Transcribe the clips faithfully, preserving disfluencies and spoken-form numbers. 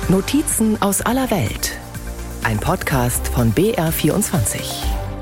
Notizen aus aller Welt. Ein Podcast von B R vierundzwanzig.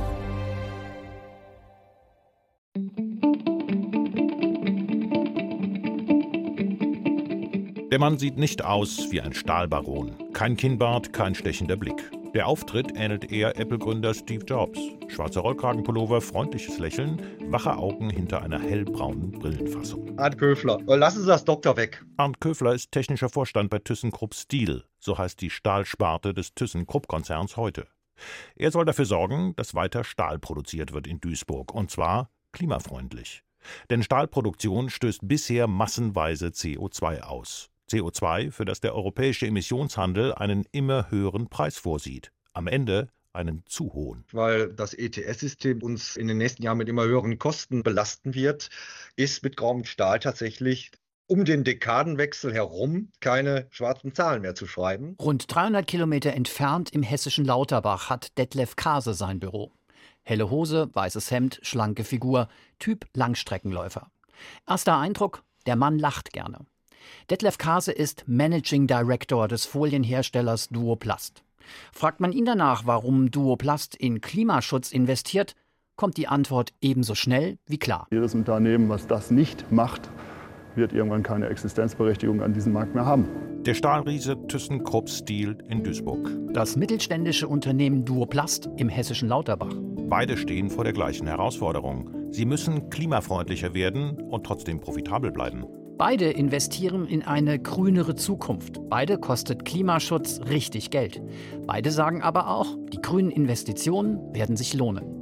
Der Mann sieht nicht aus wie ein Stahlbaron. Kein Kinnbart, kein stechender Blick. Der Auftritt ähnelt eher Apple-Gründer Steve Jobs. Schwarzer Rollkragenpullover, freundliches Lächeln, wache Augen hinter einer hellbraunen Brillenfassung. Arndt Köfler, lassen Sie das Doktor weg. Arndt Köfler ist technischer Vorstand bei ThyssenKrupp Steel. So heißt die Stahlsparte des ThyssenKrupp-Konzerns heute. Er soll dafür sorgen, dass weiter Stahl produziert wird in Duisburg. Und zwar klimafreundlich. Denn Stahlproduktion stößt bisher massenweise C O zwei aus. C O zwei, für das der europäische Emissionshandel einen immer höheren Preis vorsieht. Am Ende einen zu hohen. Weil das E T S-System uns in den nächsten Jahren mit immer höheren Kosten belasten wird, ist mit grauem Stahl tatsächlich um den Dekadenwechsel herum keine schwarzen Zahlen mehr zu schreiben. Rund dreihundert Kilometer entfernt im hessischen Lauterbach hat Detlef Kase sein Büro. Helle Hose, weißes Hemd, schlanke Figur, Typ Langstreckenläufer. Erster Eindruck, der Mann lacht gerne. Detlef Kase ist Managing Director des Folienherstellers Duoplast. Fragt man ihn danach, warum Duoplast in Klimaschutz investiert, kommt die Antwort ebenso schnell wie klar. Jedes Unternehmen, was das nicht macht, wird irgendwann keine Existenzberechtigung an diesem Markt mehr haben. Der Stahlriese ThyssenKrupp Steel in Duisburg. Das mittelständische Unternehmen Duoplast im hessischen Lauterbach. Beide stehen vor der gleichen Herausforderung. Sie müssen klimafreundlicher werden und trotzdem profitabel bleiben. Beide investieren in eine grünere Zukunft. Beide kostet Klimaschutz richtig Geld. Beide sagen aber auch, die grünen Investitionen werden sich lohnen.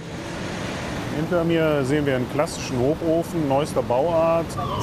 Hinter mir sehen wir einen klassischen Hochofen, neuester Bauart.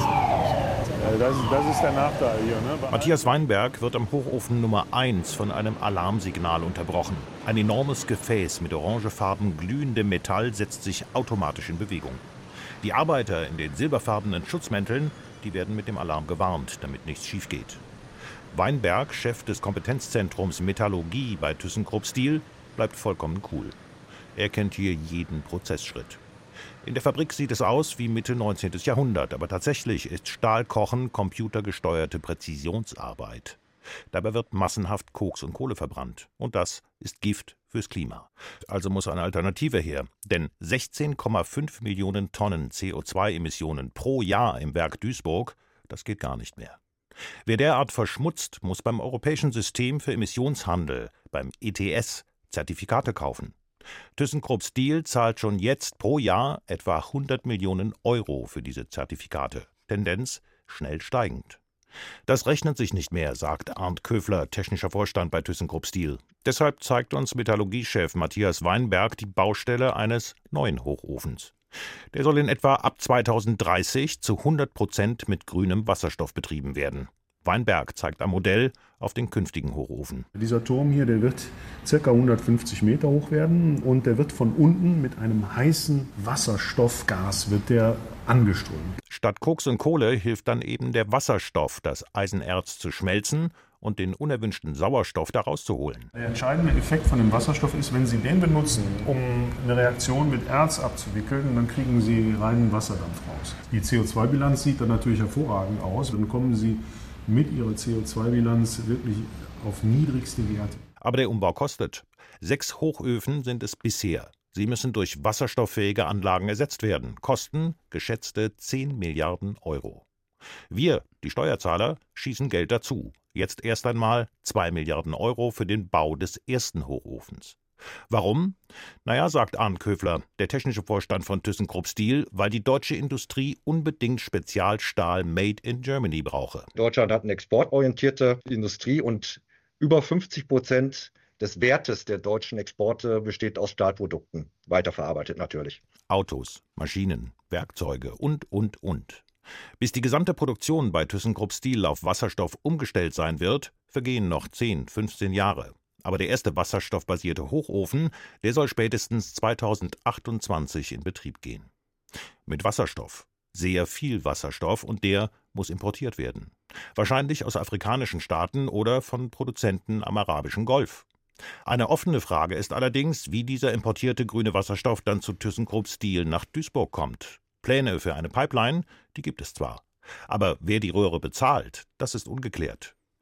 Das, das ist der Nachteil hier. Ne? Matthias Weinberg wird am Hochofen Nummer eins von einem Alarmsignal unterbrochen. Ein enormes Gefäß mit orangefarben glühendem Metall setzt sich automatisch in Bewegung. Die Arbeiter in den silberfarbenen Schutzmänteln, die werden mit dem Alarm gewarnt, damit nichts schief geht. Weinberg, Chef des Kompetenzzentrums Metallurgie bei ThyssenKrupp Steel, bleibt vollkommen cool. Er kennt hier jeden Prozessschritt. In der Fabrik sieht es aus wie Mitte neunzehnten. Jahrhundert, aber tatsächlich ist Stahlkochen computergesteuerte Präzisionsarbeit. Dabei wird massenhaft Koks und Kohle verbrannt. Und das ist Gift fürs Klima. Also muss eine Alternative her. Denn sechzehn Komma fünf Millionen Tonnen C O zwei Emissionen pro Jahr im Werk Duisburg, das geht gar nicht mehr. Wer derart verschmutzt, muss beim europäischen System für Emissionshandel, beim E T S, Zertifikate kaufen. ThyssenKrupp Steel zahlt schon jetzt pro Jahr etwa hundert Millionen Euro für diese Zertifikate. Tendenz schnell steigend. Das rechnet sich nicht mehr, sagt Arndt Köfler, technischer Vorstand bei ThyssenKrupp Steel. Deshalb zeigt uns Metallurgiechef Matthias Weinberg die Baustelle eines neuen Hochofens. Der soll in etwa ab zweitausenddreißig zu hundert Prozent mit grünem Wasserstoff betrieben werden. Weinberg zeigt am Modell auf den künftigen Hochofen. Dieser Turm hier, der wird ca. hundertfünfzig Meter hoch werden und der wird von unten mit einem heißen Wasserstoffgas wird der angeströmt. Statt Koks und Kohle hilft dann eben der Wasserstoff, das Eisenerz zu schmelzen und den unerwünschten Sauerstoff daraus zu holen. Der entscheidende Effekt von dem Wasserstoff ist, wenn Sie den benutzen, um eine Reaktion mit Erz abzuwickeln, dann kriegen Sie reinen Wasserdampf raus. Die C O zwei Bilanz sieht dann natürlich hervorragend aus. Dann kommen Sie mit ihrer C O zwei Bilanz wirklich auf niedrigste Werte. Aber der Umbau kostet. Sechs Hochöfen sind es bisher. Sie müssen durch wasserstofffähige Anlagen ersetzt werden. Kosten geschätzte zehn Milliarden Euro. Wir, die Steuerzahler, schießen Geld dazu. Jetzt erst einmal zwei Milliarden Euro für den Bau des ersten Hochofens. Warum? Naja, sagt Arndt Köfler, der technische Vorstand von ThyssenKrupp Steel, weil die deutsche Industrie unbedingt Spezialstahl made in Germany brauche. Deutschland hat eine exportorientierte Industrie und über fünfzig Prozent des Wertes der deutschen Exporte besteht aus Stahlprodukten, weiterverarbeitet natürlich. Autos, Maschinen, Werkzeuge und, und, und. Bis die gesamte Produktion bei ThyssenKrupp Steel auf Wasserstoff umgestellt sein wird, vergehen noch zehn, fünfzehn Jahre. Aber der erste wasserstoffbasierte Hochofen, der soll spätestens zweitausendachtundzwanzig in Betrieb gehen. Mit Wasserstoff. Sehr viel Wasserstoff und der muss importiert werden. Wahrscheinlich aus afrikanischen Staaten oder von Produzenten am arabischen Golf. Eine offene Frage ist allerdings, wie dieser importierte grüne Wasserstoff dann zu ThyssenKrupp Steel nach Duisburg kommt. Pläne für eine Pipeline, die gibt es zwar. Aber wer die Röhre bezahlt, das ist ungeklärt.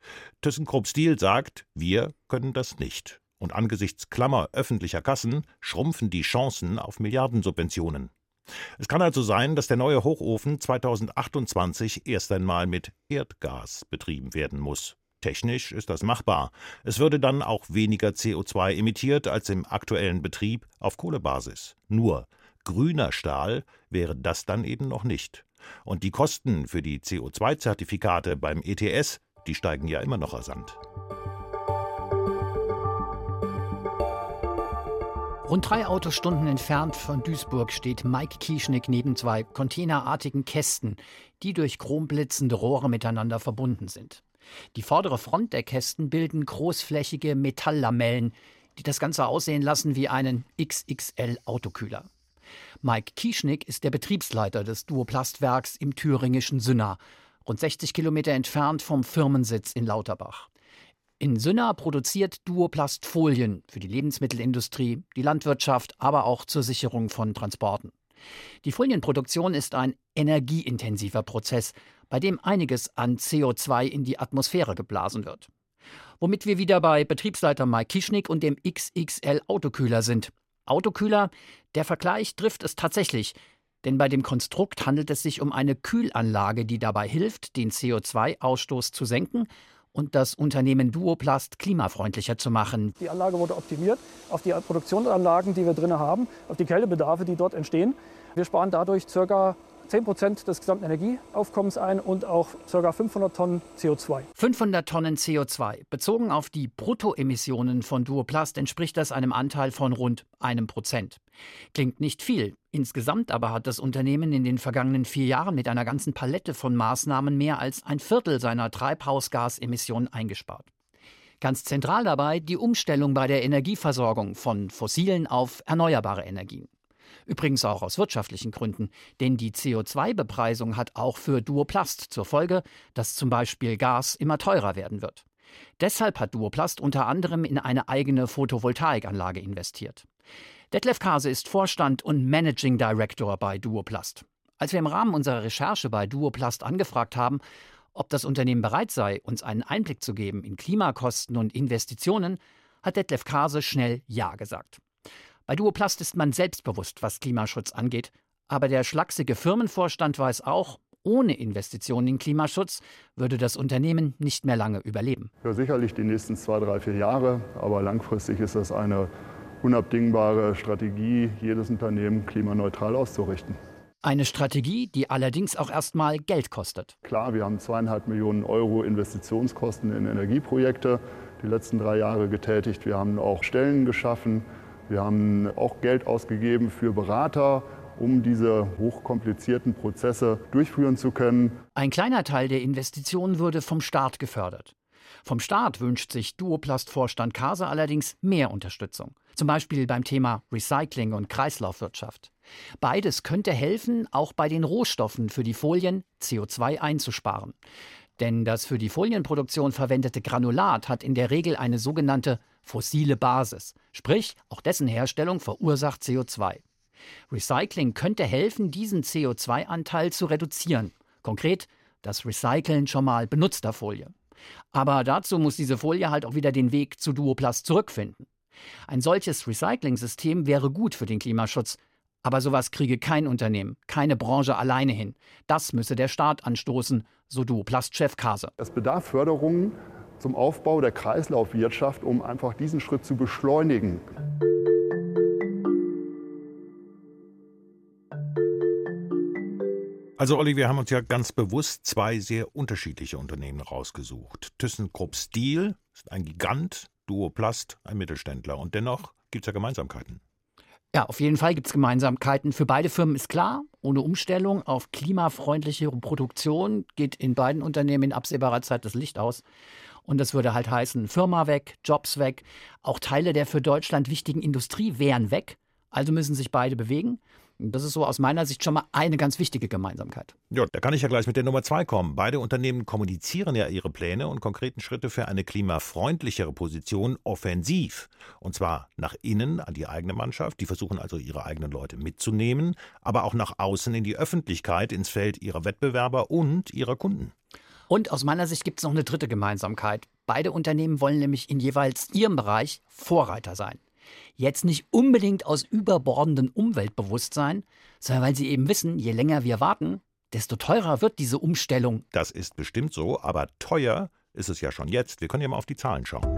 ThyssenKrupp Steel sagt, wir können das nicht. Und angesichts klammer öffentlicher Kassen schrumpfen die Chancen auf Milliardensubventionen. Es kann also sein, dass der neue Hochofen zweitausendachtundzwanzig erst einmal mit Erdgas betrieben werden muss. Technisch ist das machbar. Es würde dann auch weniger C O zwei emittiert als im aktuellen Betrieb auf Kohlebasis. Nur grüner Stahl wäre das dann eben noch nicht. Und die Kosten für die C O zwei Zertifikate beim E T S, die steigen ja immer noch rasant. Rund drei Autostunden entfernt von Duisburg steht Mike Kieschnick neben zwei containerartigen Kästen, die durch chromblitzende Rohre miteinander verbunden sind. Die vordere Front der Kästen bilden großflächige Metalllamellen, die das Ganze aussehen lassen wie einen X X L-Autokühler. Mike Kieschnick ist der Betriebsleiter des Duoplast-Werks im thüringischen Sünna, rund sechzig Kilometer entfernt vom Firmensitz in Lauterbach. In Sünna produziert Duoplast Folien für die Lebensmittelindustrie, die Landwirtschaft, aber auch zur Sicherung von Transporten. Die Folienproduktion ist ein energieintensiver Prozess, bei dem einiges an C O zwei in die Atmosphäre geblasen wird. Womit wir wieder bei Betriebsleiter Mike Kieschnick und dem X X L-Autokühler sind. Autokühler, der Vergleich trifft es tatsächlich, denn bei dem Konstrukt handelt es sich um eine Kühlanlage, die dabei hilft, den C O zwei Ausstoß zu senken und das Unternehmen Duoplast klimafreundlicher zu machen. Die Anlage wurde optimiert auf die Produktionsanlagen, die wir drin haben, auf die Kältebedarfe, die dort entstehen. Wir sparen dadurch ca. zehn Prozent des gesamten Energieaufkommens ein und auch ca. fünfhundert Tonnen C O zwei. fünfhundert Tonnen C O zwei. Bezogen auf die Bruttoemissionen von Duoplast entspricht das einem Anteil von rund einem Prozent. Klingt nicht viel. Insgesamt aber hat das Unternehmen in den vergangenen vier Jahren mit einer ganzen Palette von Maßnahmen mehr als ein Viertel seiner Treibhausgasemissionen eingespart. Ganz zentral dabei die Umstellung bei der Energieversorgung von fossilen auf erneuerbare Energien. Übrigens auch aus wirtschaftlichen Gründen, denn die C O zwei Bepreisung hat auch für Duoplast zur Folge, dass zum Beispiel Gas immer teurer werden wird. Deshalb hat Duoplast unter anderem in eine eigene Photovoltaikanlage investiert. Detlef Kase ist Vorstand und Managing Director bei Duoplast. Als wir im Rahmen unserer Recherche bei Duoplast angefragt haben, ob das Unternehmen bereit sei, uns einen Einblick zu geben in Klimakosten und Investitionen, hat Detlef Kase schnell Ja gesagt. Bei Duoplast ist man selbstbewusst, was Klimaschutz angeht. Aber der schlachsige Firmenvorstand weiß auch, ohne Investitionen in Klimaschutz würde das Unternehmen nicht mehr lange überleben. Ja, sicherlich die nächsten zwei, drei, vier Jahre. Aber langfristig ist das eine unabdingbare Strategie, jedes Unternehmen klimaneutral auszurichten. Eine Strategie, die allerdings auch erstmal Geld kostet. Klar, wir haben zweieinhalb Millionen Euro Investitionskosten in Energieprojekte die letzten drei Jahre getätigt. Wir haben auch Stellen geschaffen. Wir haben auch Geld ausgegeben für Berater, um diese hochkomplizierten Prozesse durchführen zu können. Ein kleiner Teil der Investitionen würde vom Staat gefördert. Vom Staat wünscht sich Duoplast-Vorstand Kase allerdings mehr Unterstützung. Zum Beispiel beim Thema Recycling und Kreislaufwirtschaft. Beides könnte helfen, auch bei den Rohstoffen für die Folien C O zwei einzusparen. Denn das für die Folienproduktion verwendete Granulat hat in der Regel eine sogenannte fossile Basis. Sprich, auch dessen Herstellung verursacht C O zwei. Recycling könnte helfen, diesen C O zwei Anteil zu reduzieren. Konkret das Recyceln schon mal benutzter Folie. Aber dazu muss diese Folie halt auch wieder den Weg zu Duoplast zurückfinden. Ein solches Recycling-System wäre gut für den Klimaschutz. Aber sowas kriege kein Unternehmen, keine Branche alleine hin. Das müsse der Staat anstoßen, so Duoplast-Chef Kase. Es bedarf Förderungen zum Aufbau der Kreislaufwirtschaft, um einfach diesen Schritt zu beschleunigen. Also Olli, wir haben uns ja ganz bewusst zwei sehr unterschiedliche Unternehmen rausgesucht. ThyssenKrupp Steel ist ein Gigant, Duoplast ein Mittelständler. Und dennoch gibt es ja Gemeinsamkeiten. Ja, auf jeden Fall gibt es Gemeinsamkeiten. Für beide Firmen ist klar, ohne Umstellung auf klimafreundliche Produktion geht in beiden Unternehmen in absehbarer Zeit das Licht aus. Und das würde halt heißen, Firma weg, Jobs weg, auch Teile der für Deutschland wichtigen Industrie wären weg. Also müssen sich beide bewegen. Und das ist so aus meiner Sicht schon mal eine ganz wichtige Gemeinsamkeit. Ja, da kann ich ja gleich mit der Nummer zwei kommen. Beide Unternehmen kommunizieren ja ihre Pläne und konkreten Schritte für eine klimafreundlichere Position offensiv. Und zwar nach innen an die eigene Mannschaft. Die versuchen also ihre eigenen Leute mitzunehmen, aber auch nach außen in die Öffentlichkeit, ins Feld ihrer Wettbewerber und ihrer Kunden. Und aus meiner Sicht gibt es noch eine dritte Gemeinsamkeit. Beide Unternehmen wollen nämlich in jeweils ihrem Bereich Vorreiter sein. Jetzt nicht unbedingt aus überbordendem Umweltbewusstsein, sondern weil sie eben wissen, je länger wir warten, desto teurer wird diese Umstellung. Das ist bestimmt so, aber teuer ist es ja schon jetzt. Wir können ja mal auf die Zahlen schauen.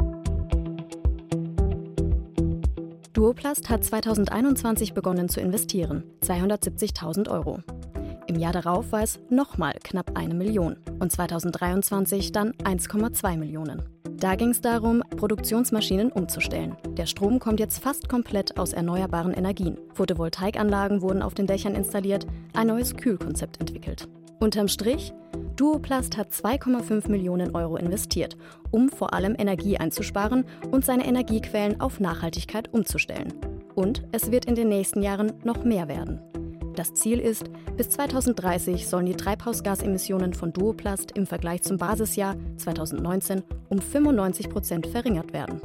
Duoplast hat zweitausendeinundzwanzig begonnen zu investieren, zweihundertsiebzigtausend Euro. Im Jahr darauf war es nochmal knapp eine Million und zweitausenddreiundzwanzig dann eins Komma zwei Millionen. Da ging es darum, Produktionsmaschinen umzustellen. Der Strom kommt jetzt fast komplett aus erneuerbaren Energien. Photovoltaikanlagen wurden auf den Dächern installiert, ein neues Kühlkonzept entwickelt. Unterm Strich, Duoplast hat zwei Komma fünf Millionen Euro investiert, um vor allem Energie einzusparen und seine Energiequellen auf Nachhaltigkeit umzustellen. Und es wird in den nächsten Jahren noch mehr werden. Das Ziel ist, bis zweitausenddreißig sollen die Treibhausgasemissionen von Duoplast im Vergleich zum Basisjahr zweitausendneunzehn um fünfundneunzig Prozent verringert werden.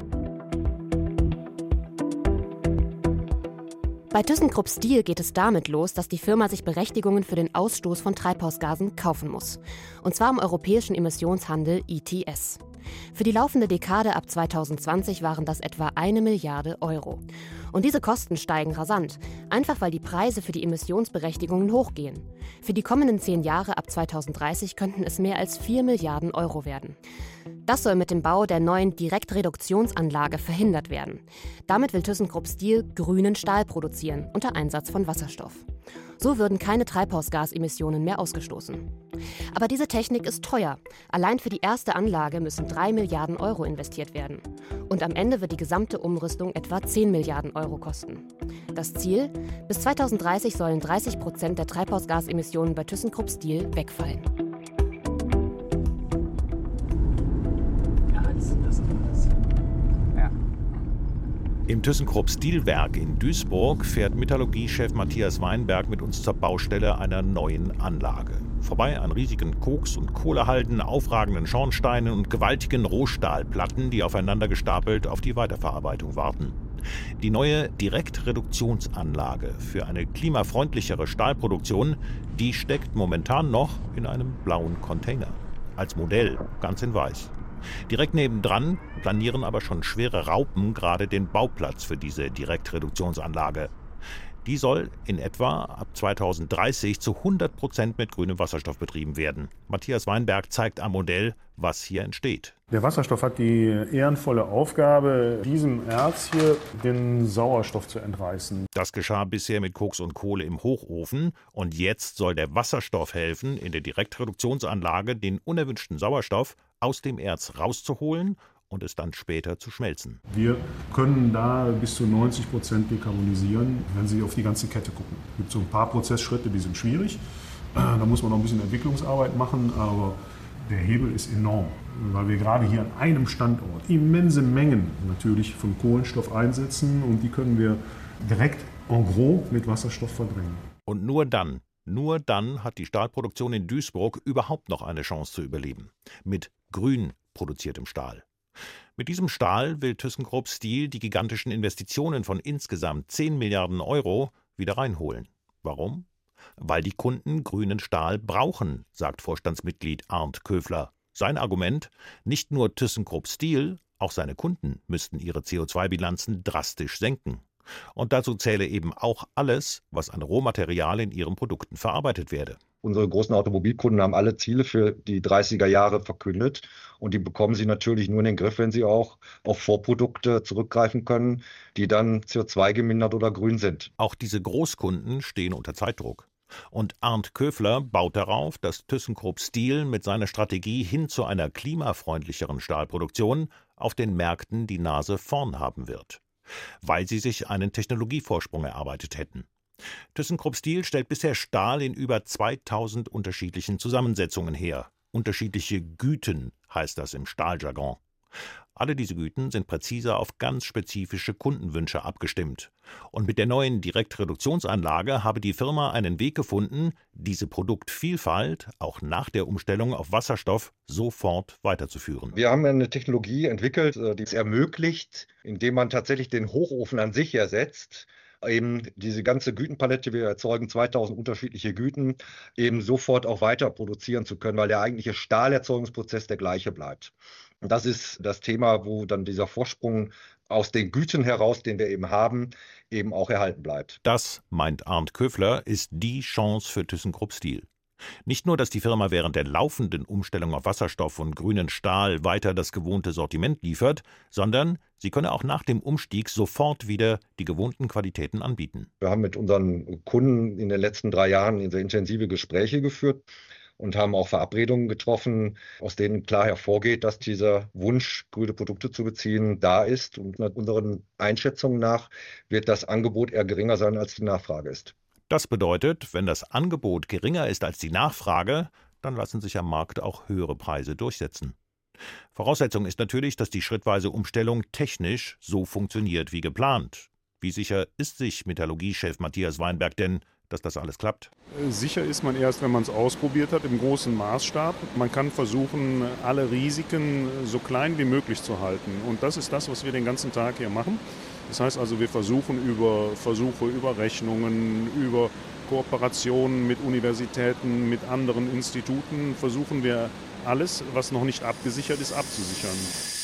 Bei ThyssenKrupp Steel geht es damit los, dass die Firma sich Berechtigungen für den Ausstoß von Treibhausgasen kaufen muss. Und zwar im europäischen Emissionshandel E T S. Für die laufende Dekade ab zweitausendzwanzig waren das etwa eine Milliarde Euro. Und diese Kosten steigen rasant, einfach weil die Preise für die Emissionsberechtigungen hochgehen. Für die kommenden zehn Jahre ab zweitausenddreißig könnten es mehr als vier Milliarden Euro werden. Das soll mit dem Bau der neuen Direktreduktionsanlage verhindert werden. Damit will ThyssenKrupp Steel grünen Stahl produzieren unter Einsatz von Wasserstoff. So würden keine Treibhausgasemissionen mehr ausgestoßen. Aber diese Technik ist teuer. Allein für die erste Anlage müssen drei Milliarden Euro investiert werden. Und am Ende wird die gesamte Umrüstung etwa zehn Milliarden Euro kosten. Das Ziel? Bis zweitausenddreißig sollen dreißig Prozent der Treibhausgasemissionen bei ThyssenKrupp Steel wegfallen. Im ThyssenKrupp Steel-Werk in Duisburg fährt Metallurgiechef Matthias Weinberg mit uns zur Baustelle einer neuen Anlage. Vorbei an riesigen Koks- und Kohlehalden, aufragenden Schornsteinen und gewaltigen Rohstahlplatten, die aufeinander gestapelt auf die Weiterverarbeitung warten. Die neue Direktreduktionsanlage für eine klimafreundlichere Stahlproduktion, die steckt momentan noch in einem blauen Container. Als Modell ganz in weiß. Direkt nebendran planieren aber schon schwere Raupen gerade den Bauplatz für diese Direktreduktionsanlage. Die soll in etwa ab zweitausenddreißig zu hundert Prozent mit grünem Wasserstoff betrieben werden. Matthias Weinberg zeigt am Modell, was hier entsteht. Der Wasserstoff hat die ehrenvolle Aufgabe, diesem Erz hier den Sauerstoff zu entreißen. Das geschah bisher mit Koks und Kohle im Hochofen. Und jetzt soll der Wasserstoff helfen, in der Direktreduktionsanlage den unerwünschten Sauerstoff aus dem Erz rauszuholen und es dann später zu schmelzen. Wir können da bis zu neunzig Prozent dekarbonisieren, wenn Sie auf die ganze Kette gucken. Es gibt so ein paar Prozessschritte, die sind schwierig. Da muss man noch ein bisschen Entwicklungsarbeit machen, aber der Hebel ist enorm, weil wir gerade hier an einem Standort immense Mengen natürlich von Kohlenstoff einsetzen und die können wir direkt en gros mit Wasserstoff verdrängen. Und nur dann, nur dann hat die Stahlproduktion in Duisburg überhaupt noch eine Chance zu überleben. Mit grün produziertem Stahl. Mit diesem Stahl will ThyssenKrupp Steel die gigantischen Investitionen von insgesamt zehn Milliarden Euro wieder reinholen. Warum? Weil die Kunden grünen Stahl brauchen, sagt Vorstandsmitglied Arndt Köfler. Sein Argument: Nicht nur ThyssenKrupp Steel, auch seine Kunden müssten ihre C O zwei Bilanzen drastisch senken. Und dazu zähle eben auch alles, was an Rohmaterial in ihren Produkten verarbeitet werde. Unsere großen Automobilkunden haben alle Ziele für die dreißiger Jahre verkündet und die bekommen sie natürlich nur in den Griff, wenn sie auch auf Vorprodukte zurückgreifen können, die dann C O zwei gemindert oder grün sind. Auch diese Großkunden stehen unter Zeitdruck. Und Arndt Köfler baut darauf, dass ThyssenKrupp Steel mit seiner Strategie hin zu einer klimafreundlicheren Stahlproduktion auf den Märkten die Nase vorn haben wird, weil sie sich einen Technologievorsprung erarbeitet hätten. ThyssenKrupp Steel stellt bisher Stahl in über zweitausend unterschiedlichen Zusammensetzungen her. Unterschiedliche Güten heißt das im Stahljargon. Alle diese Güten sind präzise auf ganz spezifische Kundenwünsche abgestimmt. Und mit der neuen Direktreduktionsanlage habe die Firma einen Weg gefunden, diese Produktvielfalt auch nach der Umstellung auf Wasserstoff sofort weiterzuführen. Wir haben eine Technologie entwickelt, die es ermöglicht, indem man tatsächlich den Hochofen an sich ersetzt, eben diese ganze Gütenpalette, wir erzeugen zweitausend unterschiedliche Güten, eben sofort auch weiter produzieren zu können, weil der eigentliche Stahlerzeugungsprozess der gleiche bleibt. Und das ist das Thema, wo dann dieser Vorsprung aus den Güten heraus, den wir eben haben, eben auch erhalten bleibt. Das, meint Arndt Köfler, ist die Chance für ThyssenKrupp Steel. Nicht nur, dass die Firma während der laufenden Umstellung auf Wasserstoff und grünen Stahl weiter das gewohnte Sortiment liefert, sondern sie könne auch nach dem Umstieg sofort wieder die gewohnten Qualitäten anbieten. Wir haben mit unseren Kunden in den letzten drei Jahren sehr intensive Gespräche geführt und haben auch Verabredungen getroffen, aus denen klar hervorgeht, dass dieser Wunsch, grüne Produkte zu beziehen, da ist. Und nach unseren Einschätzungen nach wird das Angebot eher geringer sein, als die Nachfrage ist. Das bedeutet, wenn das Angebot geringer ist als die Nachfrage, dann lassen sich am Markt auch höhere Preise durchsetzen. Voraussetzung ist natürlich, dass die schrittweise Umstellung technisch so funktioniert wie geplant. Wie sicher ist sich Metallurgiechef Matthias Weinberg denn, dass das alles klappt? Sicher ist man erst, wenn man es ausprobiert hat, im großen Maßstab. Man kann versuchen, alle Risiken so klein wie möglich zu halten. Und das ist das, was wir den ganzen Tag hier machen. Das heißt also, wir versuchen über Versuche, über Rechnungen, über Kooperationen mit Universitäten, mit anderen Instituten, versuchen wir alles, was noch nicht abgesichert ist, abzusichern.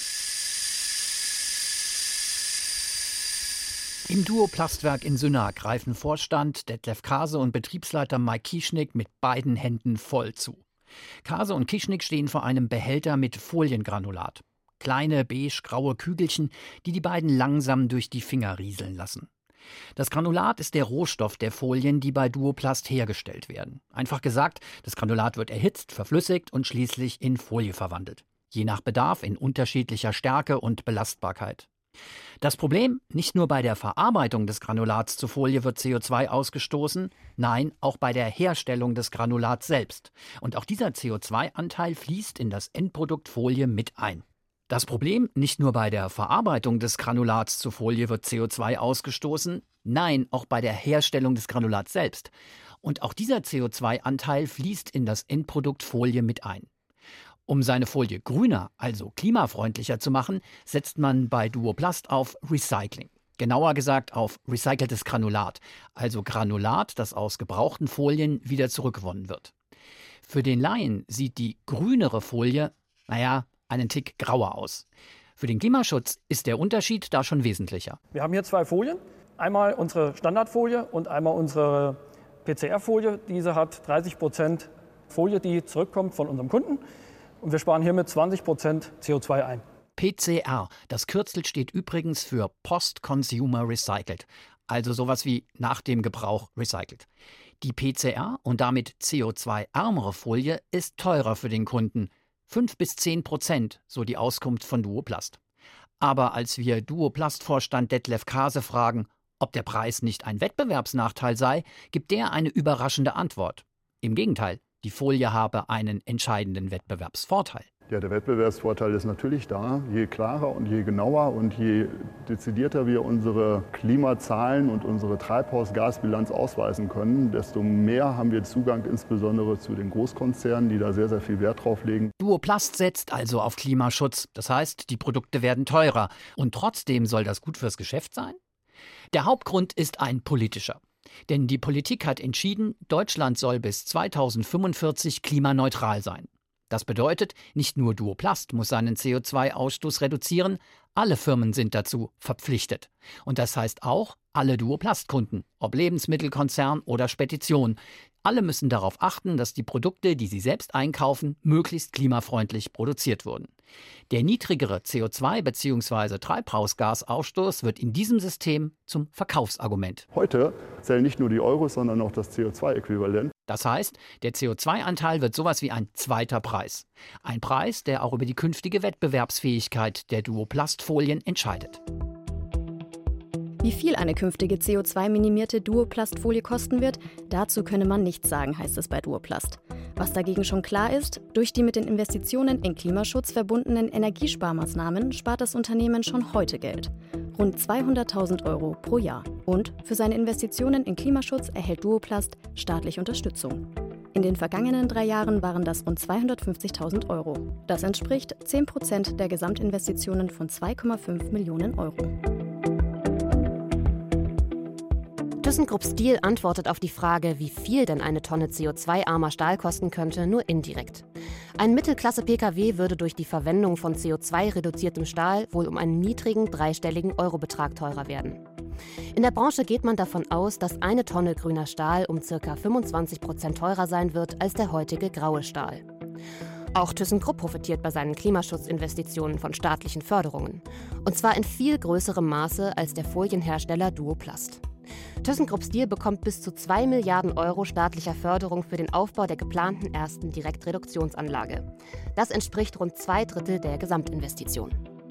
Im Duoplastwerk in Sünna greifen Vorstand Detlef Kase und Betriebsleiter Mike Kieschnick mit beiden Händen voll zu. Kase und Kieschnick stehen vor einem Behälter mit Foliengranulat. Kleine, beige-graue Kügelchen, die die beiden langsam durch die Finger rieseln lassen. Das Granulat ist der Rohstoff der Folien, die bei Duoplast hergestellt werden. Einfach gesagt, das Granulat wird erhitzt, verflüssigt und schließlich in Folie verwandelt. Je nach Bedarf in unterschiedlicher Stärke und Belastbarkeit. Das Problem, nicht nur bei der Verarbeitung des Granulats zu Folie wird C O zwei ausgestoßen, nein, auch bei der Herstellung des Granulats selbst. Und auch dieser C O zwei Anteil fließt in das Endprodukt Folie mit ein. Das Problem, nicht nur bei der Verarbeitung des Granulats zu Folie wird C O zwei ausgestoßen, nein, auch bei der Herstellung des Granulats selbst. Und auch dieser C O zwei Anteil fließt in das Endprodukt Folie mit ein. Um seine Folie grüner, also klimafreundlicher zu machen, setzt man bei Duoplast auf Recycling. Genauer gesagt auf recyceltes Granulat, also Granulat, das aus gebrauchten Folien wieder zurückgewonnen wird. Für den Laien sieht die grünere Folie, naja, einen Tick grauer aus. Für den Klimaschutz ist der Unterschied da schon wesentlicher. Wir haben hier zwei Folien. Einmal unsere Standardfolie und einmal unsere P C R-Folie. Diese hat dreißig Prozent Folie, die zurückkommt von unserem Kunden. Und wir sparen hiermit zwanzig Prozent C O zwei ein. P C R, das Kürzel steht übrigens für Post-Consumer Recycled, also sowas wie nach dem Gebrauch recycelt. Die P C R und damit C O zwei ärmere Folie ist teurer für den Kunden. fünf bis zehn Prozent, so die Auskunft von Duoplast. Aber als wir Duoplast-Vorstand Detlef Kase fragen, ob der Preis nicht ein Wettbewerbsnachteil sei, gibt der eine überraschende Antwort. Im Gegenteil, die Folie habe einen entscheidenden Wettbewerbsvorteil. Ja, der Wettbewerbsvorteil ist natürlich da. Je klarer und je genauer und je dezidierter wir unsere Klimazahlen und unsere Treibhausgasbilanz ausweisen können, desto mehr haben wir Zugang insbesondere zu den Großkonzernen, die da sehr, sehr viel Wert drauf legen. Duoplast setzt also auf Klimaschutz. Das heißt, die Produkte werden teurer. Und trotzdem soll das gut fürs Geschäft sein? Der Hauptgrund ist ein politischer. Denn die Politik hat entschieden, Deutschland soll bis zweitausendfünfundvierzig klimaneutral sein. Das bedeutet, nicht nur Duoplast muss seinen C O zwei Ausstoß reduzieren, alle Firmen sind dazu verpflichtet. Und das heißt auch, alle Duoplast-Kunden, ob Lebensmittelkonzern oder Spedition, alle müssen darauf achten, dass die Produkte, die sie selbst einkaufen, möglichst klimafreundlich produziert wurden. Der niedrigere C O zwei bzw. Treibhausgasausstoß wird in diesem System zum Verkaufsargument. Heute zählen nicht nur die Euros, sondern auch das C O zwei Äquivalent. Das heißt, der C O zwei Anteil wird sowas wie ein zweiter Preis. Ein Preis, der auch über die künftige Wettbewerbsfähigkeit der Duoplastfolien entscheidet. Wie viel eine künftige C O zwei minimierte Duoplastfolie kosten wird, dazu könne man nichts sagen, heißt es bei Duoplast. Was dagegen schon klar ist, durch die mit den Investitionen in Klimaschutz verbundenen Energiesparmaßnahmen spart das Unternehmen schon heute Geld. Rund zweihunderttausend Euro pro Jahr. Und für seine Investitionen in Klimaschutz erhält Duoplast staatliche Unterstützung. In den vergangenen drei Jahren waren das rund zweihundertfünfzigtausend Euro. Das entspricht zehn Prozent der Gesamtinvestitionen von zwei Komma fünf Millionen Euro. ThyssenKrupp Steel antwortet auf die Frage, wie viel denn eine Tonne C O zwei armer Stahl kosten könnte, nur indirekt. Ein Mittelklasse-P K W würde durch die Verwendung von C O zwei reduziertem Stahl wohl um einen niedrigen, dreistelligen Eurobetrag teurer werden. In der Branche geht man davon aus, dass eine Tonne grüner Stahl um ca. fünfundzwanzig Prozent teurer sein wird als der heutige graue Stahl. Auch ThyssenKrupp profitiert bei seinen Klimaschutzinvestitionen von staatlichen Förderungen. Und zwar in viel größerem Maße als der Folienhersteller Duoplast. ThyssenKrupp Steel bekommt bis zu zwei Milliarden Euro staatlicher Förderung für den Aufbau der geplanten ersten Direktreduktionsanlage. Das entspricht rund zwei Drittel der Gesamtinvestition.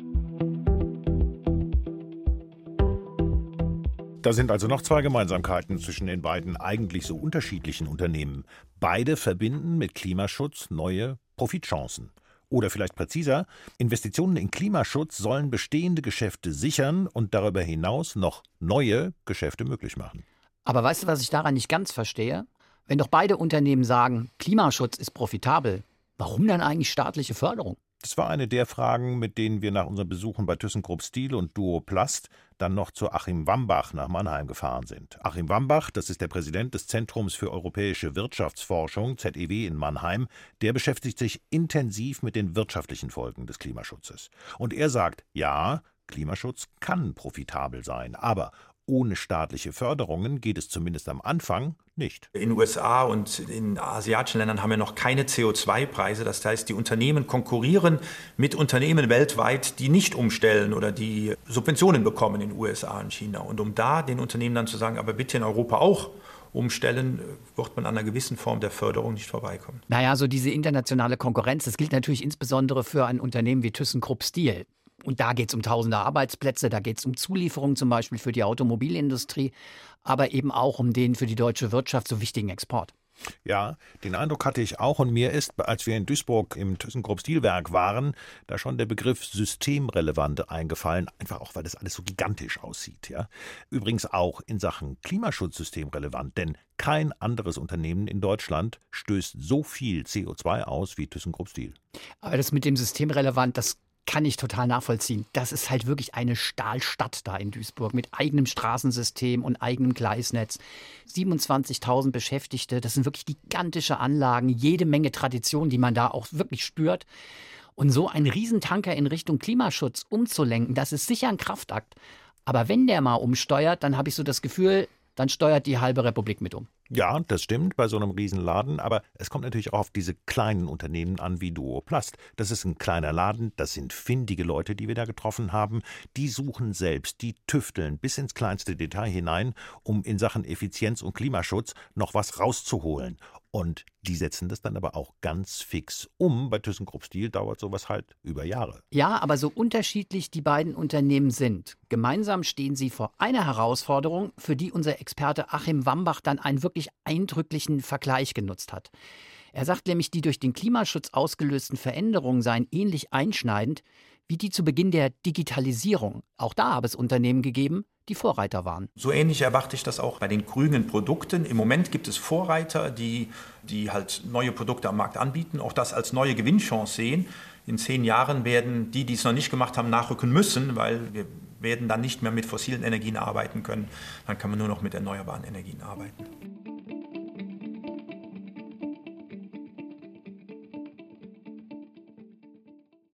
Da sind also noch zwei Gemeinsamkeiten zwischen den beiden eigentlich so unterschiedlichen Unternehmen. Beide verbinden mit Klimaschutz neue Profitchancen. Oder vielleicht präziser, Investitionen in Klimaschutz sollen bestehende Geschäfte sichern und darüber hinaus noch neue Geschäfte möglich machen. Aber weißt du, was ich daran nicht ganz verstehe? Wenn doch beide Unternehmen sagen, Klimaschutz ist profitabel, warum dann eigentlich staatliche Förderung? Das war eine der Fragen, mit denen wir nach unseren Besuchen bei ThyssenKrupp Steel und Duoplast dann noch zu Achim Wambach nach Mannheim gefahren sind. Achim Wambach, das ist der Präsident des Zentrums für europäische Wirtschaftsforschung, Z E W in Mannheim, der beschäftigt sich intensiv mit den wirtschaftlichen Folgen des Klimaschutzes. Und er sagt, ja, Klimaschutz kann profitabel sein, aber ohne staatliche Förderungen geht es zumindest am Anfang nicht. In den U S A und in asiatischen Ländern haben wir noch keine C O zwei Preise. Das heißt, die Unternehmen konkurrieren mit Unternehmen weltweit, die nicht umstellen oder die Subventionen bekommen in den U S A und China. Und um da den Unternehmen dann zu sagen, aber bitte in Europa auch umstellen, wird man an einer gewissen Form der Förderung nicht vorbeikommen. Naja, so diese internationale Konkurrenz, das gilt natürlich insbesondere für ein Unternehmen wie ThyssenKrupp Steel. Und da geht es um tausende Arbeitsplätze, da geht es um Zulieferungen zum Beispiel für die Automobilindustrie, aber eben auch um den für die deutsche Wirtschaft so wichtigen Export. Ja, den Eindruck hatte ich auch und mir ist, als wir in Duisburg im ThyssenKrupp Steel-Werk waren, da schon der Begriff systemrelevant eingefallen, einfach auch, weil das alles so gigantisch aussieht. Ja? Übrigens auch in Sachen Klimaschutz systemrelevant, denn kein anderes Unternehmen in Deutschland stößt so viel C O zwei aus wie ThyssenKrupp Steel. Aber das mit dem systemrelevant, das kann ich total nachvollziehen. Das ist halt wirklich eine Stahlstadt da in Duisburg mit eigenem Straßensystem und eigenem Gleisnetz. siebenundzwanzigtausend Beschäftigte, das sind wirklich gigantische Anlagen, jede Menge Tradition, die man da auch wirklich spürt. Und so ein Riesentanker in Richtung Klimaschutz umzulenken, das ist sicher ein Kraftakt. Aber wenn der mal umsteuert, dann habe ich so das Gefühl, dann steuert die halbe Republik mit um. Ja, das stimmt bei so einem Riesenladen, aber es kommt natürlich auch auf diese kleinen Unternehmen an wie Duoplast. Das ist ein kleiner Laden, das sind findige Leute, die wir da getroffen haben. Die suchen selbst, die tüfteln bis ins kleinste Detail hinein, um in Sachen Effizienz und Klimaschutz noch was rauszuholen. Und die setzen das dann aber auch ganz fix um. Bei ThyssenKrupp Steel dauert sowas halt über Jahre. Ja, aber so unterschiedlich die beiden Unternehmen sind, gemeinsam stehen sie vor einer Herausforderung, für die unser Experte Achim Wambach dann einen wirklich eindrücklichen Vergleich genutzt hat. Er sagt nämlich, die durch den Klimaschutz ausgelösten Veränderungen seien ähnlich einschneidend wie die zu Beginn der Digitalisierung. Auch da habe es Unternehmen gegeben, die Vorreiter waren. So ähnlich erwarte ich das auch bei den grünen Produkten. Im Moment gibt es Vorreiter, die, die halt neue Produkte am Markt anbieten, auch das als neue Gewinnchance sehen. In zehn Jahren werden die, die es noch nicht gemacht haben, nachrücken müssen, weil wir werden dann nicht mehr mit fossilen Energien arbeiten können. Dann kann man nur noch mit erneuerbaren Energien arbeiten.